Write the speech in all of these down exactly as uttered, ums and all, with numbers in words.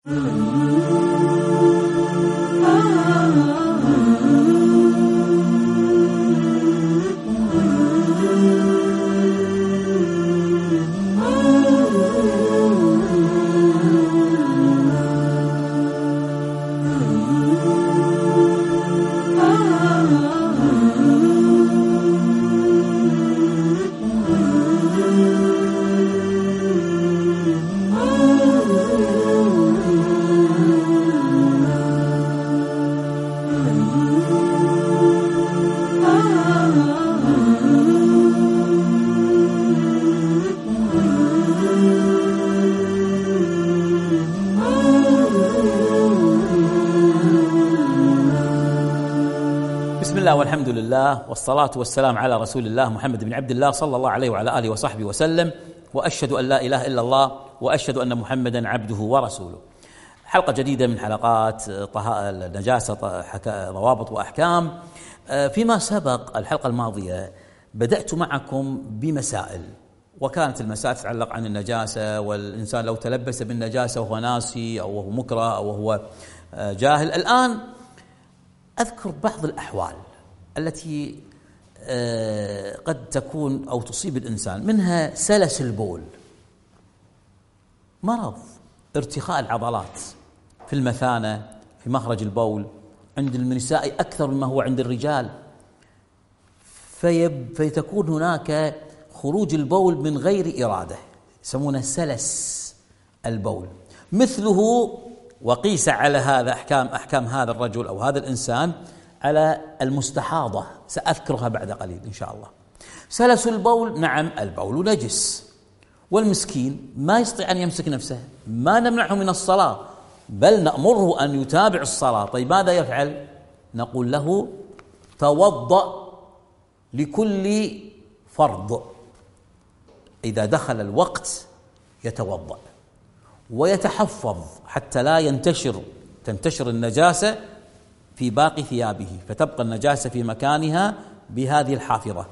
بسم الله والحمد لله والصلاة والسلام على رسول الله محمد بن عبد الله صلى الله عليه وعلى آله وصحبه وسلم، وأشهد أن لا إله إلا الله وأشهد أن محمدا عبده ورسوله. حلقة جديدة من حلقات النجاسة، ضوابط وأحكام. فيما سبق الحلقة الماضية بدأت معكم بمسائل، وكانت المسائل تتعلق عن النجاسة، والإنسان لو تلبس بالنجاسة وهو ناسي أو وهو مكره أو وهو جاهل. الآن أذكر بعض الأحوال التي قد تكون أو تصيب الإنسان، منها سلس البول، مرض ارتخاء العضلات في المثانة في مخرج البول عند النساء أكثر مما هو عند الرجال، فيب فيتكون هناك خروج البول من غير إرادة، يسمونه سلس البول. مثله وقيس على هذا أحكام أحكام هذا الرجل أو هذا الإنسان على المستحاضة، سأذكرها بعد قليل إن شاء الله. سلس البول، نعم البول نجس، والمسكين ما يستطيع أن يمسك نفسه، ما نمنعه من الصلاة بل نأمره أن يتابع الصلاة. طيب ماذا يفعل؟ نقول له توضأ لكل فرض، إذا دخل الوقت يتوضأ ويتحفظ حتى لا ينتشر تنتشر النجاسة في باقي ثيابه، فتبقى النجاسة في مكانها بهذه الحافظة.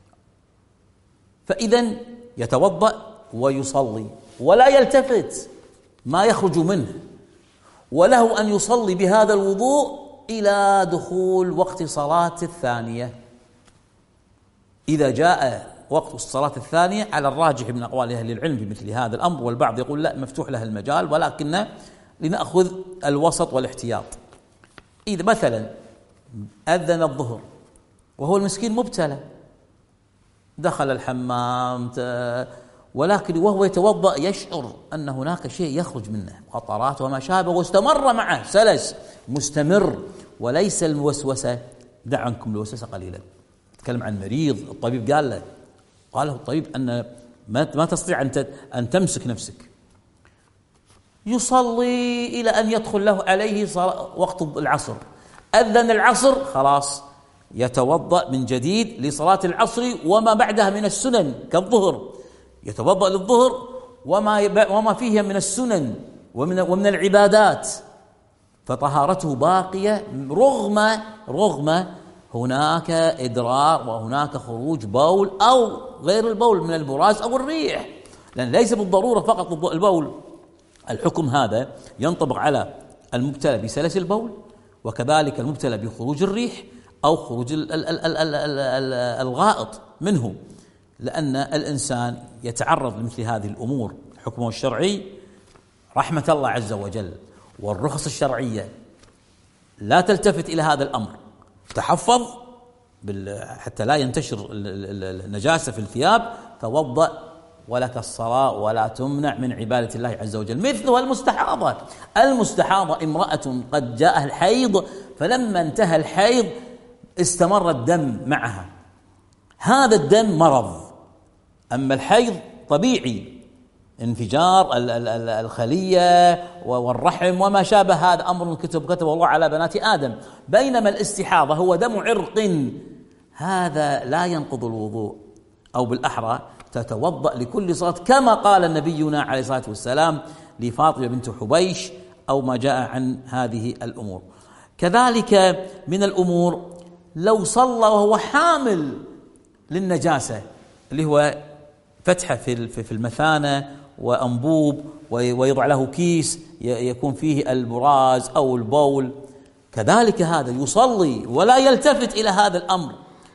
فإذن يتوضأ ويصلي ولا يلتفت ما يخرج منه، وله أن يصلي بهذا الوضوء إلى دخول وقت صلاة الثانية. إذا جاء وقت الصلاة الثانية، على الراجح من أقوال أهل العلم في مثل هذا الأمر، والبعض يقول لا مفتوح له المجال، ولكن لنأخذ الوسط والاحتياط. إذا مثلا أذن الظهر وهو المسكين مبتلى، دخل الحمام ولكن وهو يتوضأ يشعر أن هناك شيء يخرج منه، قطرات وما شابه، واستمر معه سلس مستمر وليس الوسوسة. دع عنكم الوسوسة قليلا. تكلم عن مريض، الطبيب قال له قال له الطبيب أن ما ما تستطيع أن أن تمسك نفسك. يصلي إلى أن يدخل له عليه وقت العصر، أذن العصر خلاص يتوضأ من جديد لصلاة العصر وما بعدها من السنن كالظهر، يتوضأ للظهر وما وما فيه من السنن ومن ومن العبادات، فطهارته باقية رغم رغم هناك إدرار وهناك خروج بول أو غير البول من البراز أو الريح، لأن ليس بالضرورة فقط البول. الحكم هذا ينطبق على المبتلى بسلس البول، وكذلك المبتلى بخروج الريح أو خروج ال ال ال ال ال ال الغائط منه، لأن الإنسان يتعرض لمثل هذه الأمور. حكمه الشرعي رحمة الله عز وجل، والرخص الشرعية لا تلتفت إلى هذا الأمر، تحفظ حتى لا ينتشر النجاسة في الثياب، توضأ ولك الصلاة ولا تمنع من عبادة الله عز وجل. مثلها المستحاضة. المستحاضة امرأة قد جاءها الحيض، فلما انتهى الحيض استمر الدم معها، هذا الدم مرض. أما الحيض طبيعي، انفجار الخلية والرحم وما شابه، هذا أمر كتب كتب الله على بنات آدم. بينما الاستحاضة هو دم عرق، هذا لا ينقض الوضوء، أو بالأحرى تتوضأ لكل صلاة، كما قال نبينا عليه الصلاة والسلام لفاطمة بنت حبيش أو ما جاء عن هذه الأمور. كذلك من الأمور لو صلى وهو حامل للنجاسة، اللي هو فتحة في في المثانة وأنبوب ويضع له كيس يكون فيه البراز أو البول، كذلك هذا يصلي ولا يلتفت إلى هذا الأمر،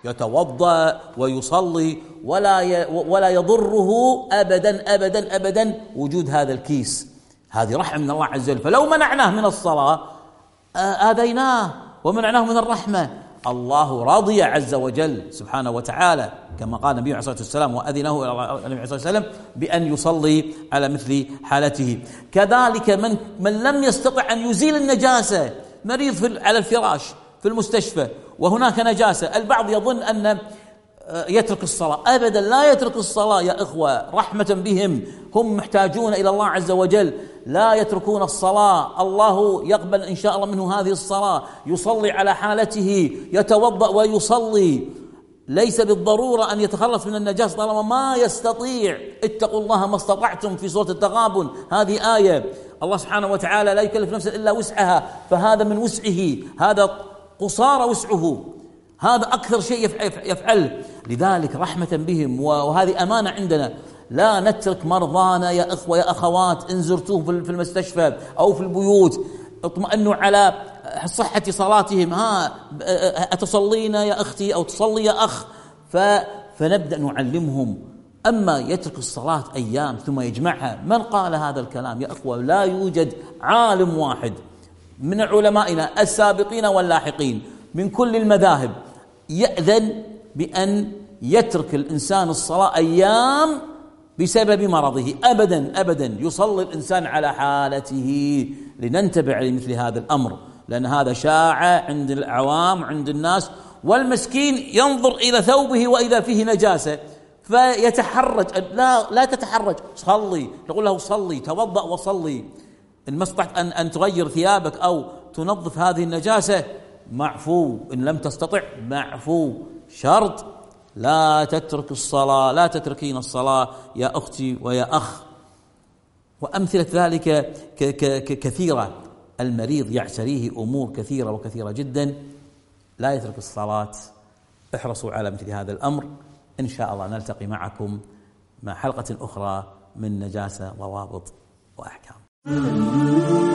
يتوضأ ويصلي ولا ولا يضره أبدا أبدا أبدا وجود هذا الكيس. هذه رحمة من الله عز وجل. فلو منعناه من الصلاة آذيناه ومنعناه من الرحمة. الله رضي عز وجل سبحانه وتعالى كما قال النبي عليه الصلاة والسلام وأذنه النبي عليه الصلاة والسلام بأن يصلي على مثل حالته. كذلك من من لم يستطع أن يزيل النجاسة، مريض في على الفراش في المستشفى وهناك نجاسة، البعض يظن أن يترك الصلاة. أبدا لا يترك الصلاة يا إخوة، رحمة بهم، هم محتاجون إلى الله عز وجل، لا يتركون الصلاة. الله يقبل إن شاء الله منه هذه الصلاة، يصلي على حالته، يتوضأ ويصلي، ليس بالضرورة أن يتخلص من النجاسة طالما ما يستطيع. اتقوا الله ما استطعتم في سورة التغابن، هذه آية. الله سبحانه وتعالى لا يكلف نفسا إلا وسعها، فهذا من وسعه، هذا قصار وسعه، هذا أكثر شيء يفعل. لذلك رحمة بهم، وهذه أمانة عندنا، لا نترك مرضانا يا إخوة يا أخوات، إن زرتوه في المستشفى أو في البيوت اطمئنوا على صحة صلاتهم. ها أتصلين يا أختي أو تصلي يا أخ، فنبدأ نعلمهم. أما يترك الصلاة أيام ثم يجمعها، من قال هذا الكلام يا أخوة؟ لا يوجد عالم واحد من علمائنا السابقين واللاحقين من كل المذاهب يأذن بأن يترك الإنسان الصلاة أيام بسبب مرضه. أبدا أبدا، يصلي الإنسان على حالته، لننتبه لمثل هذا الأمر، لأن هذا شاع عند العوام عند الناس، والمسكين ينظر إلى ثوبه وإذا فيه نجاسة فيتحرج. لا لا تتحرج، صلي، تقول له صلي، توضأ وصلي. إن ما استطعت أن, أن تغير ثيابك أو تنظف هذه النجاسة معفو، إن لم تستطع معفو. شرط لا تترك الصلاة، لا تتركين الصلاة يا أختي ويا أخ. وأمثلة ذلك كثيرة، المريض يعتريه أمور كثيرة وكثيرة جدا، لا يترك الصلاة. احرصوا على مثل هذا الأمر. إن شاء الله نلتقي معكم مع حلقة أخرى من نجاسة ضوابط وأحكام.